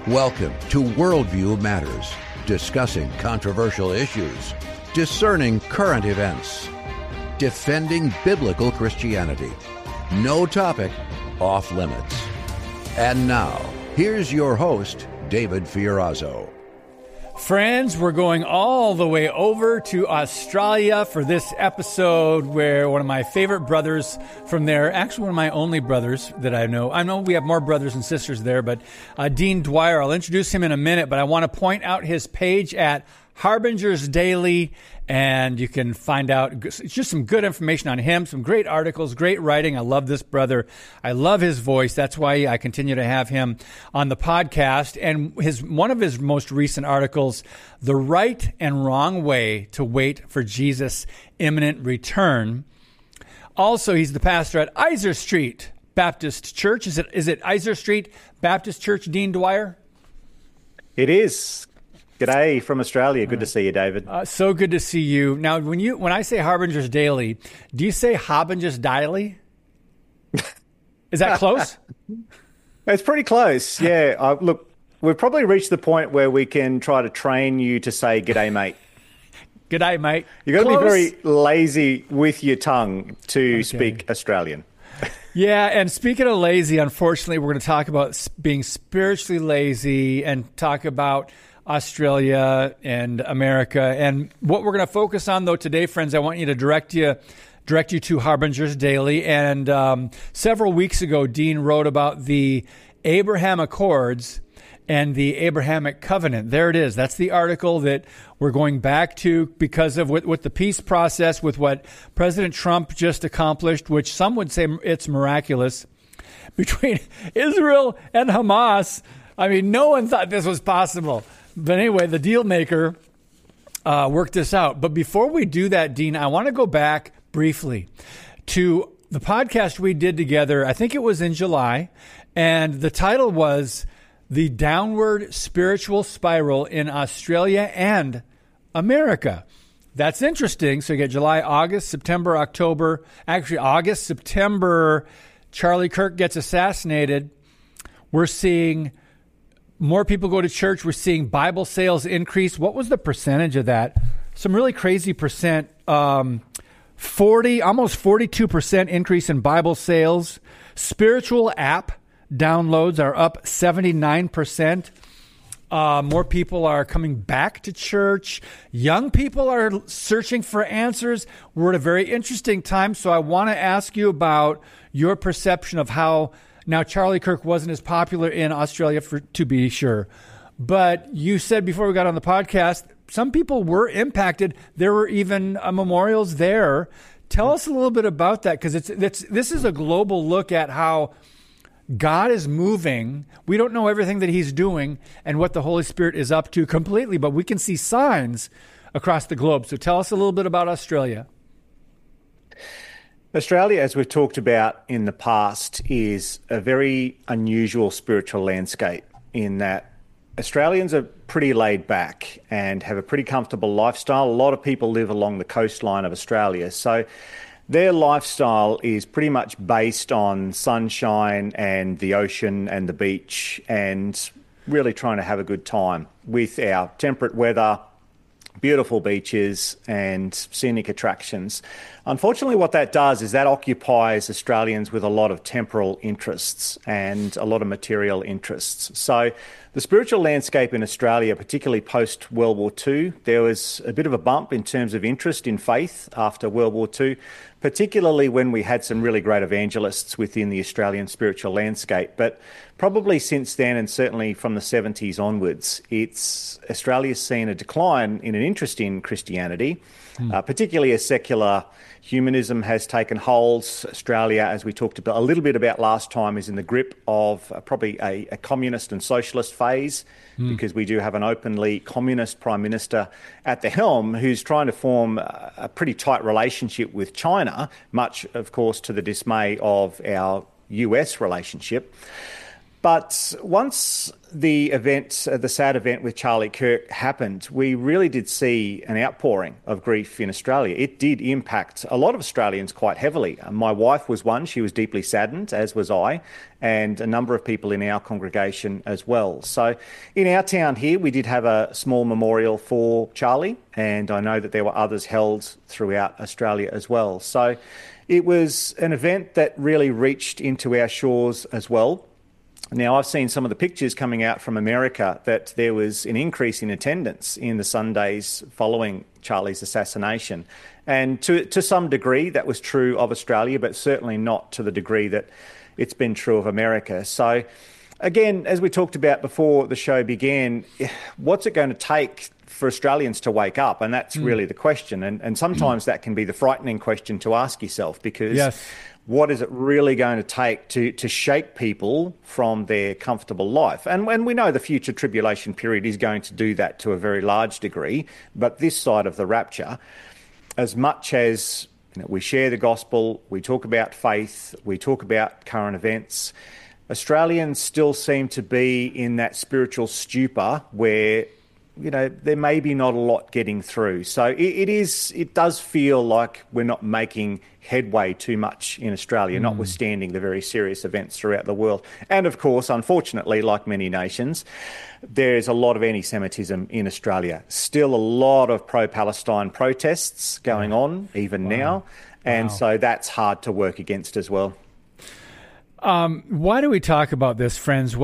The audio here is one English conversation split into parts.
Welcome to Worldview Matters, discussing controversial issues, discerning current events, defending biblical Christianity. No topic off limits. And now, here's your host, David Fiorazo. Friends, we're going all the way over to Australia for this episode where one of my favorite brothers from there, actually one of my only brothers that I know we have more brothers and sisters there, but Dean Dwyer, I'll introduce him in a minute, but I want to point out his page at Harbingers Daily, and you can find out just some good information on him, some great articles, great writing. I love this brother. I love his voice. That's why I continue to have him on the podcast. And one of his most recent articles, The Right and Wrong Way to Wait for Jesus' Imminent Return. Also, he's the pastor at Iser Street Baptist Church. Is it Iser Street Baptist Church, Dean Dwyer? It is. G'day from Australia. Good to see you, David. So good to see you. Now, when I say Harbingers Daily, do you say Harbingers Daily? Is that close? It's pretty close, yeah. Look, we've probably reached the point where we can try to train you to say g'day, mate. G'day, mate. You've got to be very lazy with your tongue to speak Australian. Yeah, and speaking of lazy, unfortunately, we're going to talk about being spiritually lazy and talk about Australia and America. And what we're going to focus on, though, today, friends, I want you to direct you to Harbingers Daily. And several weeks ago, Dean wrote about the Abraham Accords and the Abrahamic Covenant. There it is. That's the article that we're going back to because of with the peace process, with what President Trump just accomplished, which some would say it's miraculous, between Israel and Hamas. I mean, no one thought this was possible. But anyway, the deal maker worked this out. But before we do that, Dean, I want to go back briefly to the podcast we did together. I think it was in July. And the title was The Downward Spiritual Spiral in Australia and America. That's interesting. So you get July, August, September, October. Actually, August, September, Charlie Kirk gets assassinated. We're seeing more people go to church. We're seeing Bible sales increase. What was the percentage of that? Some really crazy percent. almost 42% increase in Bible sales. Spiritual app downloads are up 79%. More people are coming back to church. Young people are searching for answers. We're at a very interesting time. So I want to ask you about your perception of how. Now, Charlie Kirk wasn't as popular in Australia, to be sure. But you said before we got on the podcast, some people were impacted. There were even memorials there. Tell us a little bit about that, because this is a global look at how God is moving. We don't know everything that he's doing and what the Holy Spirit is up to completely, but we can see signs across the globe. So tell us a little bit about Australia. Australia, as we've talked about in the past, is a very unusual spiritual landscape in that Australians are pretty laid back and have a pretty comfortable lifestyle. A lot of people live along the coastline of Australia. So their lifestyle is pretty much based on sunshine and the ocean and the beach and really trying to have a good time with our temperate weather, beautiful beaches and scenic attractions. Unfortunately, what that does is that occupies Australians with a lot of temporal interests and a lot of material interests. So the spiritual landscape in Australia, particularly post-World War II, there was a bit of a bump in terms of interest in faith after World War II, particularly when we had some really great evangelists within the Australian spiritual landscape. But probably since then, and certainly from the 70s onwards, Australia's seen a decline in an interest in Christianity, particularly as secular humanism has taken hold. Australia, as we talked about a little bit about last time, is in the grip of probably a communist and socialist phase, because we do have an openly communist prime minister at the helm who's trying to form a pretty tight relationship with China, much, of course, to the dismay of our US relationship. But once the event, the sad event with Charlie Kirk happened, we really did see an outpouring of grief in Australia. It did impact a lot of Australians quite heavily. My wife was one. She was deeply saddened, as was I, and a number of people in our congregation as well. So in our town here, we did have a small memorial for Charlie, and I know that there were others held throughout Australia as well. So it was an event that really reached into our shores as well. Now, I've seen some of the pictures coming out from America that there was an increase in attendance in the Sundays following Charlie's assassination. And to some degree, that was true of Australia, but certainly not to the degree that it's been true of America. So, again, as we talked about before the show began, what's it going to take for Australians to wake up? And that's really the question. And sometimes that can be the frightening question to ask yourself, because what is it really going to take to shake people from their comfortable life? And we know the future tribulation period is going to do that to a very large degree. But this side of the rapture, as much as we share the gospel, we talk about faith, we talk about current events, Australians still seem to be in that spiritual stupor where there may be not a lot getting through. So it does feel like we're not making headway too much in Australia, notwithstanding the very serious events throughout the world. And of course, unfortunately, like many nations, there's a lot of anti-Semitism in Australia. Still a lot of pro-Palestine protests going on even now. And so that's hard to work against as well. Why do we talk about this, friends?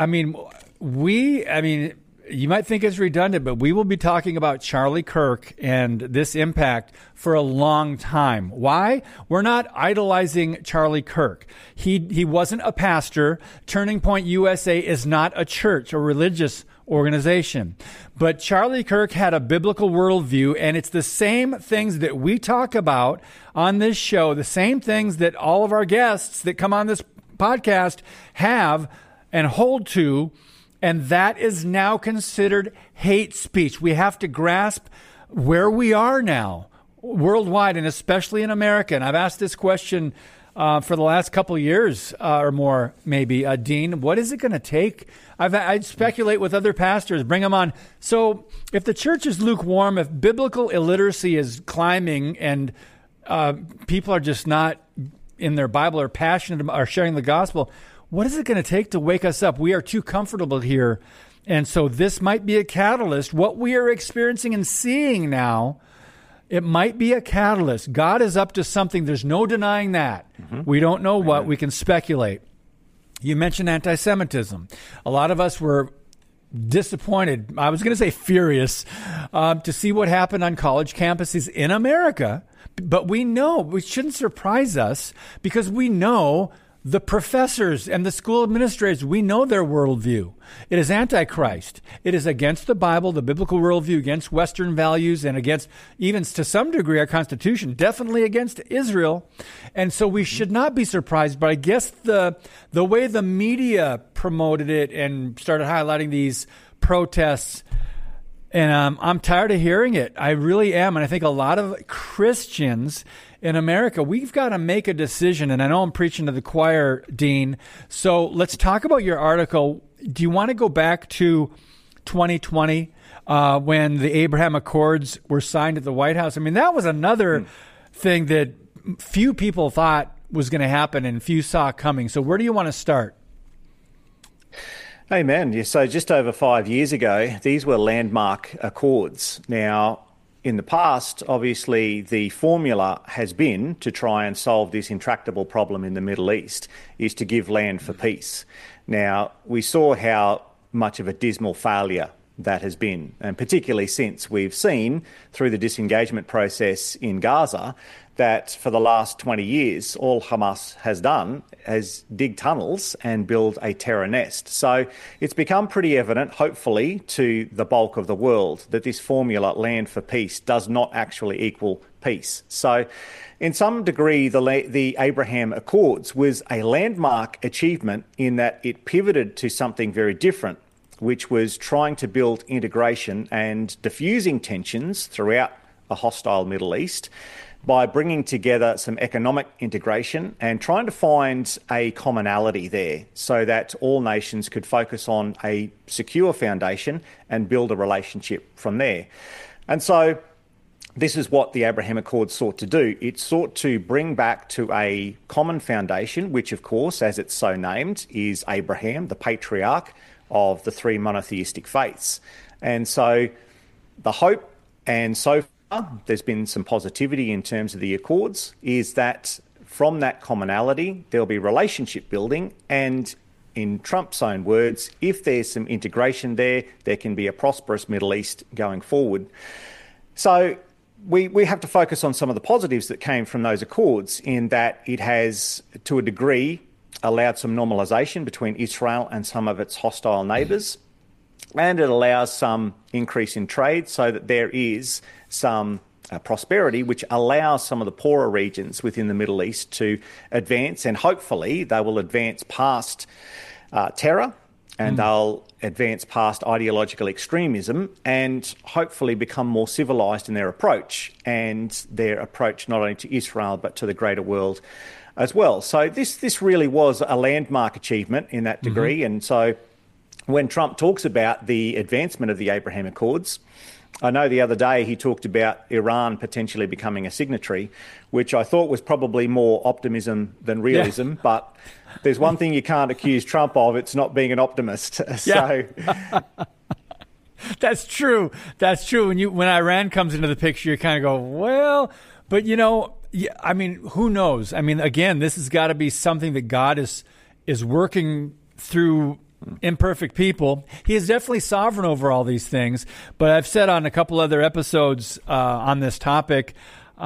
You might think it's redundant, but we will be talking about Charlie Kirk and this impact for a long time. Why? We're not idolizing Charlie Kirk. He wasn't a pastor. Turning Point USA is not a church, a religious organization. But Charlie Kirk had a biblical worldview, and it's the same things that we talk about on this show, the same things that all of our guests that come on this podcast have and hold to. And that is now considered hate speech. We have to grasp where we are now worldwide, and especially in America. And I've asked this question for the last couple of years or more, maybe. Dean, what is it going to take? I'd speculate with other pastors, bring them on. So if the church is lukewarm, if biblical illiteracy is climbing and people are just not in their Bible or passionate or sharing the gospel, what is it going to take to wake us up? We are too comfortable here. And so this might be a catalyst. What we are experiencing and seeing now, it might be a catalyst. God is up to something. There's no denying that. We don't know what. We can speculate. You mentioned anti-Semitism. A lot of us were disappointed. I was going to say furious to see what happened on college campuses in America. But we know, it shouldn't surprise us, because we know the professors and the school administrators, we know their worldview. It is antichrist. It is against the Bible, the biblical worldview, against Western values, and against, even to some degree, our Constitution, definitely against Israel. And so we should not be surprised. But I guess the way the media promoted it and started highlighting these protests, and I'm tired of hearing it. I really am. And I think a lot of Christians in America, we've got to make a decision. And I know I'm preaching to the choir, Dean. So let's talk about your article. Do you want to go back to 2020 when the Abraham Accords were signed at the White House? I mean, that was another thing that few people thought was going to happen and few saw coming. So where do you want to start? Amen. Yeah, so just over 5 years ago, these were landmark accords. Now, in the past, obviously, the formula has been to try and solve this intractable problem in the Middle East, is to give land for peace. Now, we saw how much of a dismal failure that has been, and particularly since we've seen through the disengagement process in Gaza that for the last 20 years, all Hamas has done is dig tunnels and build a terror nest. So it's become pretty evident, hopefully, to the bulk of the world that this formula, land for peace, does not actually equal peace. So in some degree, the Abraham Accords was a landmark achievement in that it pivoted to something very different, which was trying to build integration and diffusing tensions throughout a hostile Middle East by bringing together some economic integration and trying to find a commonality there so that all nations could focus on a secure foundation and build a relationship from there. And so this is what the Abraham Accords sought to do. It sought to bring back to a common foundation, which, of course, as it's so named, is Abraham, the patriarch of the three monotheistic faiths. And so the hope, and so far there's been some positivity in terms of the Accords, is that from that commonality there'll be relationship building, and in Trump's own words, if there's some integration there can be a prosperous Middle East going forward. So we have to focus on some of the positives that came from those Accords, in that it has, to a degree, allowed some normalisation between Israel and some of its hostile neighbours, and it allows some increase in trade so that there is some prosperity, which allows some of the poorer regions within the Middle East to advance, and hopefully they will advance past terror, and they'll advance past ideological extremism, and hopefully become more civilised in their approach, and their approach not only to Israel but to the greater world as well. So this really was a landmark achievement in that degree. And so when Trump talks about the advancement of the Abraham Accords, I know the other day he talked about Iran potentially becoming a signatory, which I thought was probably more optimism than realism. Yeah. But there's one thing you can't accuse Trump of, it's not being an optimist. So That's true. That's true. When Iran comes into the picture, you kind of go, well, but I mean, who knows? I mean, again, this has got to be something that God is working through imperfect people. He is definitely sovereign over all these things. But I've said on a couple other episodes on this topic,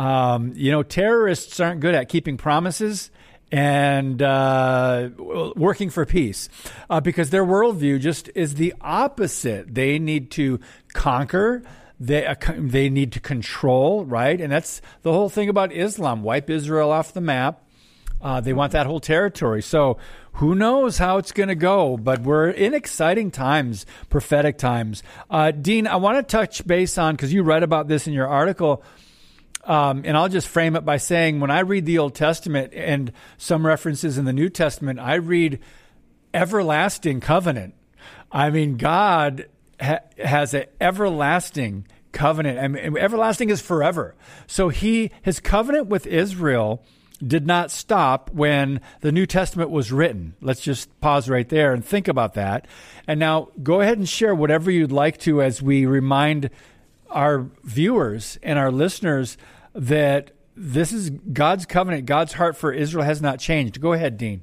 terrorists aren't good at keeping promises and working for peace because their worldview just is the opposite. They need to conquer. They need to control, right? And that's the whole thing about Islam. Wipe Israel off the map. They want that whole territory. So who knows how it's going to go, but we're in exciting times, prophetic times. Dean, I want to touch base on, because you read about this in your article, and I'll just frame it by saying when I read the Old Testament and some references in the New Testament, I read everlasting covenant. I mean, God has an everlasting covenant, and everlasting is forever. So his covenant with Israel did not stop when the New Testament was written. Let's just pause right there and think about that. And now go ahead and share whatever you'd like to as we remind our viewers and our listeners that this is God's covenant. God's heart for Israel has not changed. Go ahead, Dean.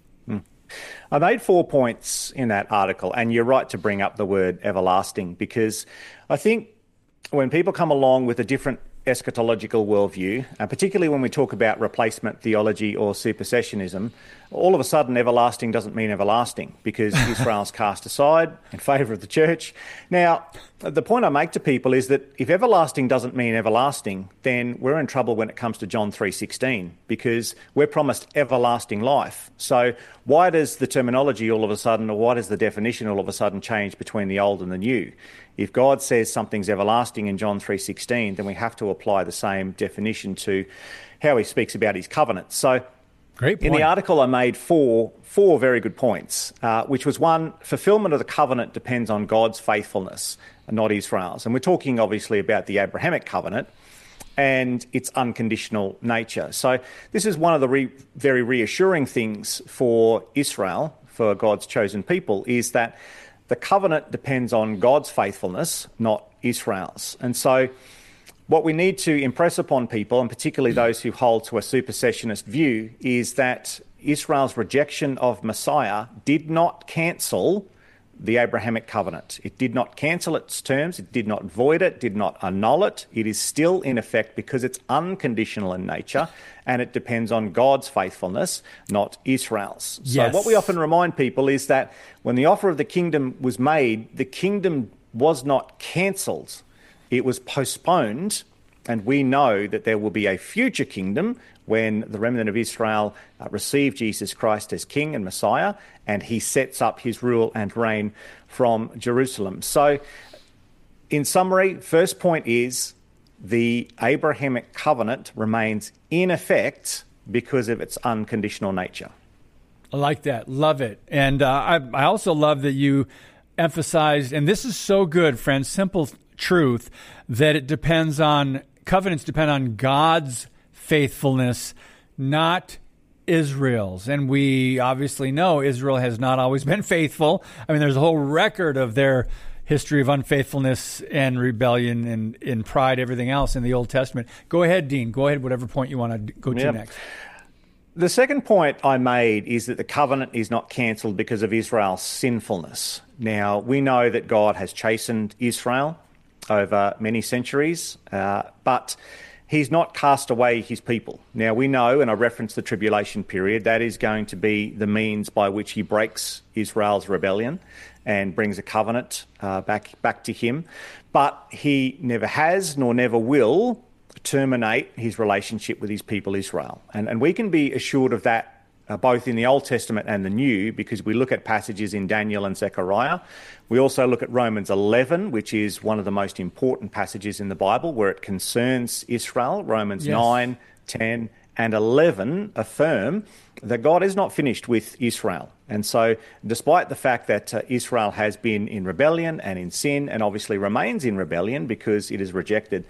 I made 4 points in that article, and you're right to bring up the word everlasting, because I think when people come along with a different eschatological worldview, and particularly when we talk about replacement theology or supersessionism, all of a sudden everlasting doesn't mean everlasting because Israel's cast aside in favour of the church. Now, the point I make to people is that if everlasting doesn't mean everlasting, then we're in trouble when it comes to John 3:16, because we're promised everlasting life. So why does the terminology all of a sudden, or why does the definition all of a sudden change between the old and the new? If God says something's everlasting in John 3:16, then we have to apply the same definition to how he speaks about his covenant. So great point. In the article I made four very good points, which was one, fulfillment of the covenant depends on God's faithfulness and not Israel's. And we're talking obviously about the Abrahamic covenant and its unconditional nature. So this is one of the very reassuring things for Israel, for God's chosen people, is that the covenant depends on God's faithfulness, not Israel's. And so what we need to impress upon people, and particularly those who hold to a supersessionist view, is that Israel's rejection of Messiah did not cancel the Abrahamic covenant. It did not cancel its terms. It did not void it, did not annul it. It is still in effect because it's unconditional in nature and it depends on God's faithfulness, not Israel's. Yes. So what we often remind people is that when the offer of the kingdom was made, the kingdom was not cancelled. It was postponed, and we know that there will be a future kingdom when the remnant of Israel receive Jesus Christ as King and Messiah, and he sets up his rule and reign from Jerusalem. So, in summary, first point is the Abrahamic covenant remains in effect because of its unconditional nature. I like that. Love it. And I also love that you emphasized, and this is so good, friends, simple truth, that covenants depend on God's faithfulness, not Israel's. And we obviously know Israel has not always been faithful. I mean, there's a whole record of their history of unfaithfulness and rebellion and in pride, everything else in the Old Testament. Go ahead, Dean. Go ahead, whatever point you want to go to next. The second point I made is that the covenant is not cancelled because of Israel's sinfulness. Now, we know that God has chastened Israel over many centuries, but he's not cast away his people. Now, we know, and I referenced the tribulation period, that is going to be the means by which he breaks Israel's rebellion and brings a covenant back to him. But he never has nor never will terminate his relationship with his people Israel. And we can be assured of that both in the Old Testament and the New, because we look at passages in Daniel and Zechariah. We also look at Romans 11, which is one of the most important passages in the Bible where it concerns Israel. Romans 9, 10 and 11 affirm that God is not finished with Israel. And so despite the fact that Israel has been in rebellion and in sin, and obviously remains in rebellion because it has rejected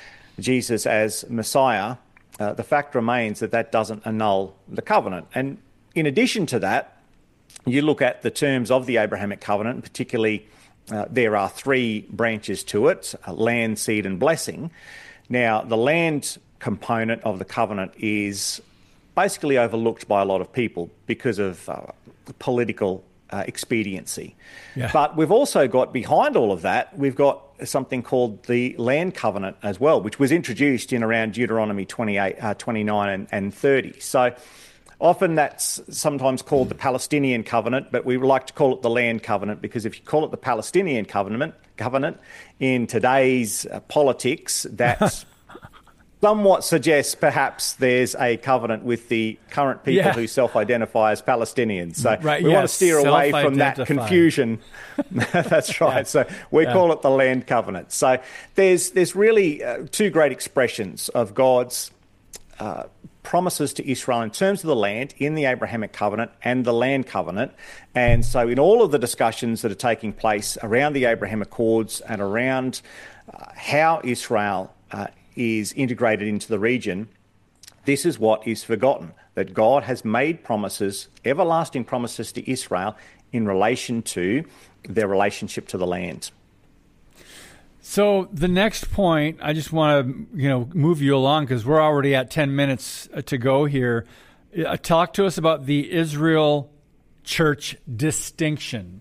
Jesus as Messiah, the fact remains that doesn't annul the covenant. And in addition to that, you look at the terms of the Abrahamic covenant, and particularly there are three branches to it, land, seed and blessing. Now, the land component of the covenant is basically overlooked by a lot of people because of political expediency. Yeah. But we've also got, behind all of that, we've got something called the land covenant as well, which was introduced in around Deuteronomy 29 and 30. So often that's sometimes called the Palestinian covenant, but we like to call it the land covenant, because if you call it the Palestinian covenant in today's politics, that's somewhat suggests perhaps there's a covenant with the current people who self-identify as Palestinians. So we want to steer away from that confusion. That's right. Yeah. So we call it the land covenant. So there's really two great expressions of God's promises to Israel in terms of the land in the Abrahamic covenant and the land covenant. And so in all of the discussions that are taking place around the Abraham Accords and around how Israel is integrated into the region, this is what is forgotten, that God has made promises, everlasting promises to Israel in relation to their relationship to the land. So the next point, I just want to move you along because we're already at 10 minutes to go here. Talk to us about the Israel church distinction.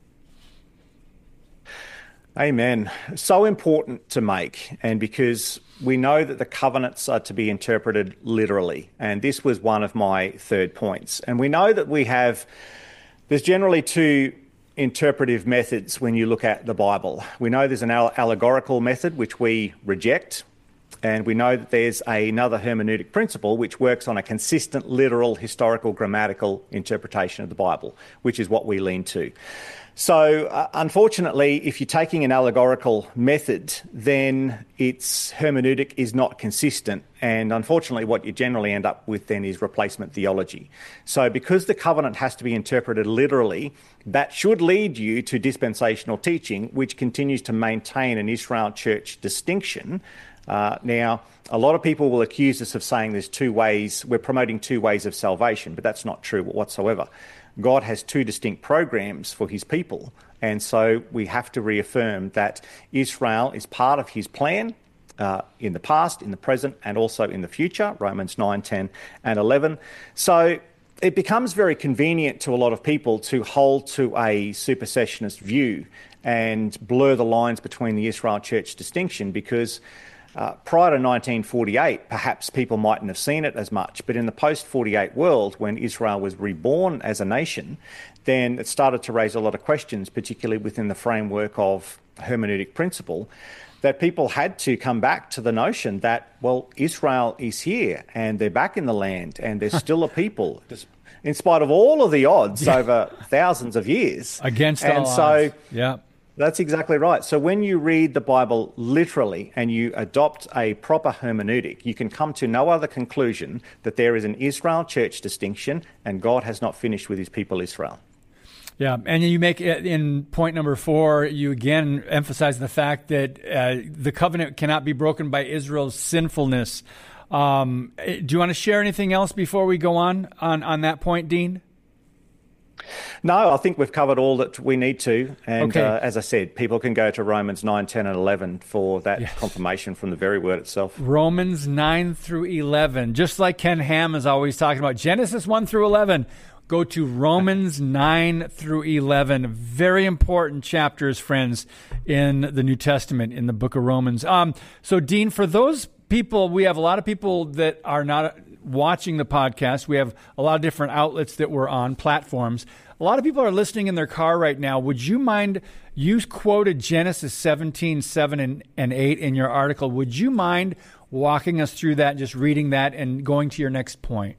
Amen. So important to make, and because we know that the covenants are to be interpreted literally, and this was one of my third points. And we know that there's generally two interpretive methods when you look at the Bible. We know there's an allegorical method, which we reject, and we know that there's another hermeneutic principle which works on a consistent, literal, historical, grammatical interpretation of the Bible, which is what we lean to. So, unfortunately, if you're taking an allegorical method, then its hermeneutic is not consistent. And unfortunately, what you generally end up with then is replacement theology. So because the covenant has to be interpreted literally, that should lead you to dispensational teaching, which continues to maintain an Israel church distinction. Now, a lot of people will accuse us of saying there's two ways, we're promoting two ways of salvation, but that's not true whatsoever. God has two distinct programs for his people, and so we have to reaffirm that Israel is part of his plan in the past, in the present, and also in the future, Romans 9, 10 and 11. So it becomes very convenient to a lot of people to hold to a supersessionist view and blur the lines between the Israel church distinction, because prior to 1948, perhaps people mightn't have seen it as much, but in the post-48 world, when Israel was reborn as a nation, then it started to raise a lot of questions, particularly within the framework of hermeneutic principle, that people had to come back to the notion that, well, Israel is here and they're back in the land and they're still a people, in spite of all of the odds over thousands of years. Against all odds. Yeah. That's exactly right. So when you read the Bible literally and you adopt a proper hermeneutic, you can come to no other conclusion that there is an Israel-church distinction and God has not finished with his people Israel. Yeah, and you make in point number 4, you again emphasize the fact that the covenant cannot be broken by Israel's sinfulness. Do you want to share anything else before we go on that point, Dean? No, I think we've covered all that we need to. And Okay. as I said, people can go to Romans 9, 10, and 11 for that confirmation from the very word itself. Romans 9 through 11, just like Ken Ham is always talking about, Genesis 1 through 11. Go to Romans 9 through 11. Very important chapters, friends, in the New Testament, in the book of Romans. So, Dean, for those people, we have a lot of people that are not watching the podcast. We have a lot of different outlets that we're on, platforms. A lot of people are listening in their car right now. Would you mind, you quoted Genesis 17, 7 and 8 in your article. Would you mind walking us through that, just reading that and going to your next point?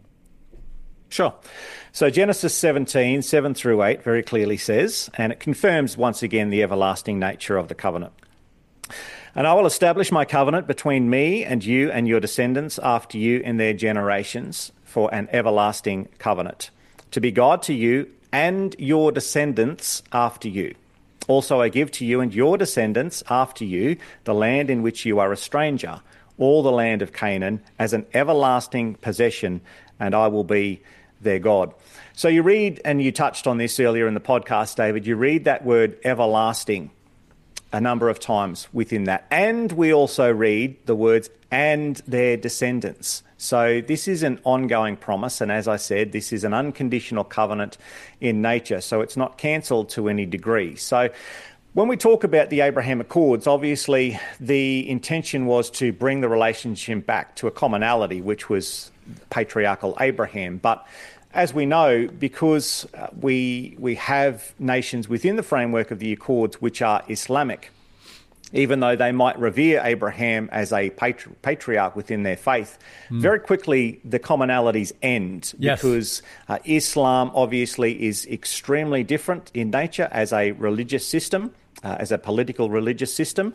Sure. So Genesis 17, 7 through 8 very clearly says, and it confirms once again the everlasting nature of the covenant. And I will establish my covenant between me and you and your descendants after you in their generations for an everlasting covenant, to be God to you and your descendants after you. Also I give to you and your descendants after you the land in which you are a stranger, all the land of Canaan, as an everlasting possession, and I will be their God. So you read, and you touched on this earlier in the podcast, David, you read that word everlasting a number of times within that. And we also read the words, and their descendants. So this is an ongoing promise. And as I said, this is an unconditional covenant in nature. So it's not cancelled to any degree. So when we talk about the Abraham Accords, obviously the intention was to bring the relationship back to a commonality, which was patriarchal Abraham. But as we know, because we have nations within the framework of the Accords which are Islamic, even though they might revere Abraham as a patriarch within their faith, very quickly the commonalities end. Yes. Because Islam obviously is extremely different in nature as a religious system, as a political religious system,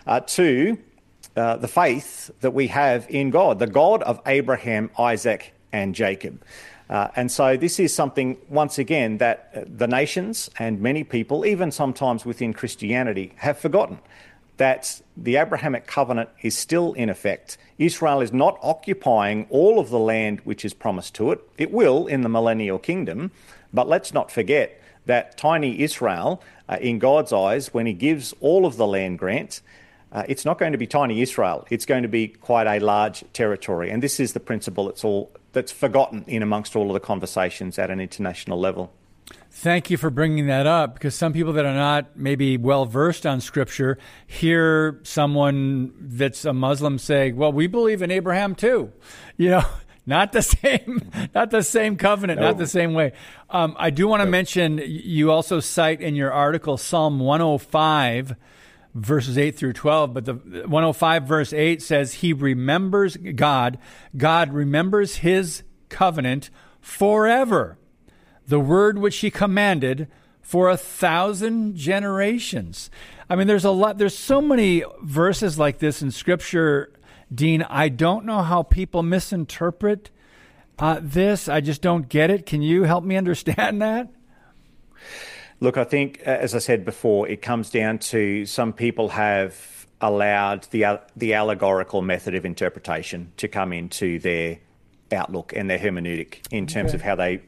to the faith that we have in God, the God of Abraham, Isaac, and Jacob. And so this is something, once again, that the nations and many people, even sometimes within Christianity, have forgotten, that the Abrahamic covenant is still in effect. Israel is not occupying all of the land which is promised to it. It will in the millennial kingdom, but let's not forget that tiny Israel, in God's eyes, when he gives all of the land grant, it's not going to be tiny Israel. It's going to be quite a large territory. And this is the principle that's forgotten in amongst all of the conversations at an international level. Thank you for bringing that up, because some people that are not maybe well versed on Scripture hear someone that's a Muslim say, well, we believe in Abraham too. You know, not the same covenant, not the same way. I do want to mention, you also cite in your article Psalm 105, verses 8 through 12, but the 105 verse 8 says, he remembers God remembers his covenant forever, the word which he commanded for 1,000 generations. I mean, there's so many verses like this in Scripture, Dean. I don't know how people misinterpret this. I just don't get it. Can you help me understand that? Look, I think, as I said before, it comes down to some people have allowed the allegorical method of interpretation to come into their outlook and their hermeneutic in terms of how they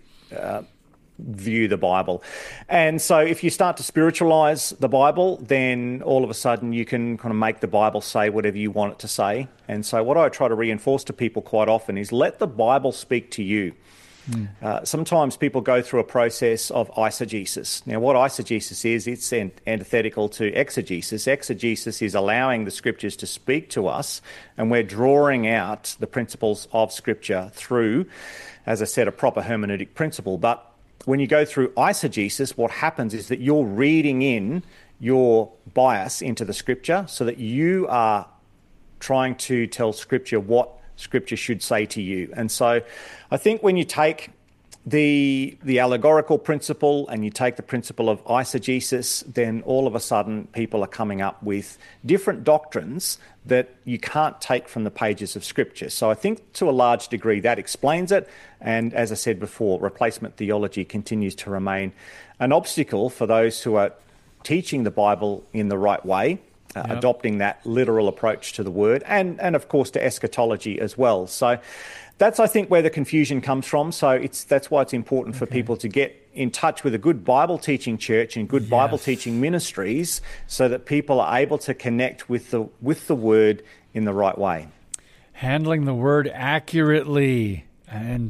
view the Bible. And so if you start to spiritualize the Bible, then all of a sudden you can kind of make the Bible say whatever you want it to say. And so what I try to reinforce to people quite often is let the Bible speak to you. Sometimes people go through a process of eisegesis. Now, what eisegesis is, it's antithetical to exegesis. Exegesis is allowing the Scriptures to speak to us, and we're drawing out the principles of Scripture through, as I said, a proper hermeneutic principle. But when you go through eisegesis, what happens is that you're reading in your bias into the Scripture so that you are trying to tell Scripture what Scripture should say to you. And so I think when you take the allegorical principle and you take the principle of eisegesis, then all of a sudden people are coming up with different doctrines that you can't take from the pages of Scripture. So I think to a large degree that explains it. And as I said before, replacement theology continues to remain an obstacle for those who are teaching the Bible in the right way, adopting that literal approach to the Word, and of course to eschatology as well. So that's, I think, where the confusion comes from. So that's why it's important for people to get in touch with a good Bible teaching church and good Bible teaching ministries, so that people are able to connect with the Word in the right way. Handling the Word accurately, and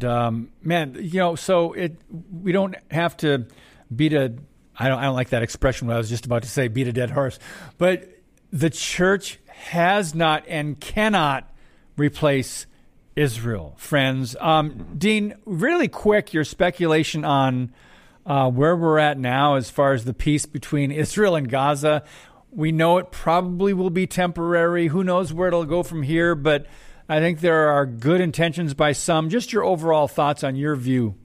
we don't have to beat a. I don't like that expression. I was just about to say beat a dead horse, but the church has not and cannot replace Israel, friends. Dean, really quick, your speculation on where we're at now as far as the peace between Israel and Gaza. We know it probably will be temporary. Who knows where it'll go from here, but I think there are good intentions by some. Just your overall thoughts on your view.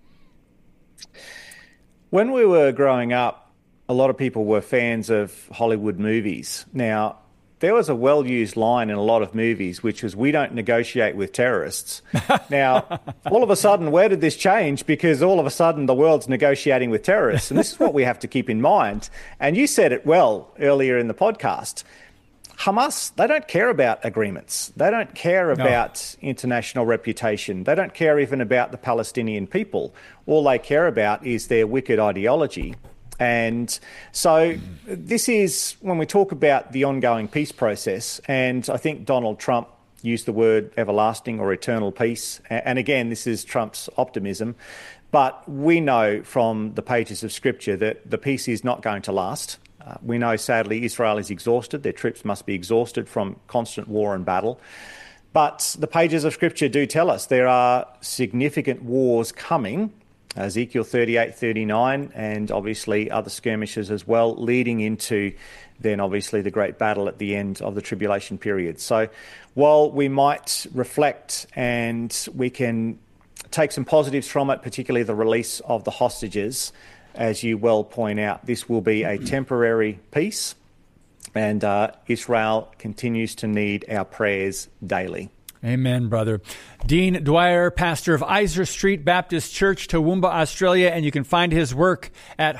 When we were growing up, a lot of people were fans of Hollywood movies. Now, there was a well-used line in a lot of movies, which was, "We don't negotiate with terrorists." Now, all of a sudden, where did this change? Because all of a sudden, the world's negotiating with terrorists. And this is what we have to keep in mind. And you said it well earlier in the podcast. Hamas, they don't care about agreements. They don't care about international reputation. They don't care even about the Palestinian people. All they care about is their wicked ideology. And so this is when we talk about the ongoing peace process, and I think Donald Trump used the word everlasting or eternal peace. And again, this is Trump's optimism. But we know from the pages of Scripture that the peace is not going to last. We know, sadly, Israel is exhausted. Their troops must be exhausted from constant war and battle. But the pages of Scripture do tell us there are significant wars coming, Ezekiel 38, 39, and obviously other skirmishes as well, leading into then obviously the great battle at the end of the tribulation period. So while we might reflect and we can take some positives from it, particularly the release of the hostages, as you well point out, this will be a temporary peace, and Israel continues to need our prayers daily. Amen, brother. Dean Dwyer, pastor of Iser Street Baptist Church, Toowoomba, Australia, and you can find his work at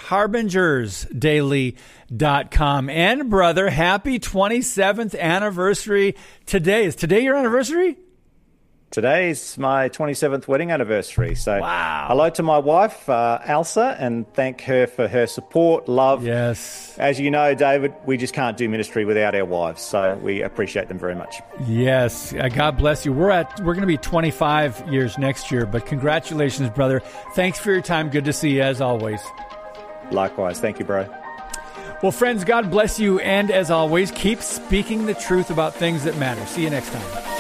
harbingersdaily.com. And, brother, happy 27th anniversary today. Is today your anniversary? Today's my 27th wedding anniversary. So wow. Hello to my wife, Elsa, and thank her for her support, love. Yes. As you know, David, we just can't do ministry without our wives, so we appreciate them very much. Yes. God bless you. We're going to be 25 years next year, but congratulations, brother. Thanks for your time. Good to see you, as always. Likewise. Thank you, bro. Well, friends, God bless you, and as always, keep speaking the truth about things that matter. See you next time.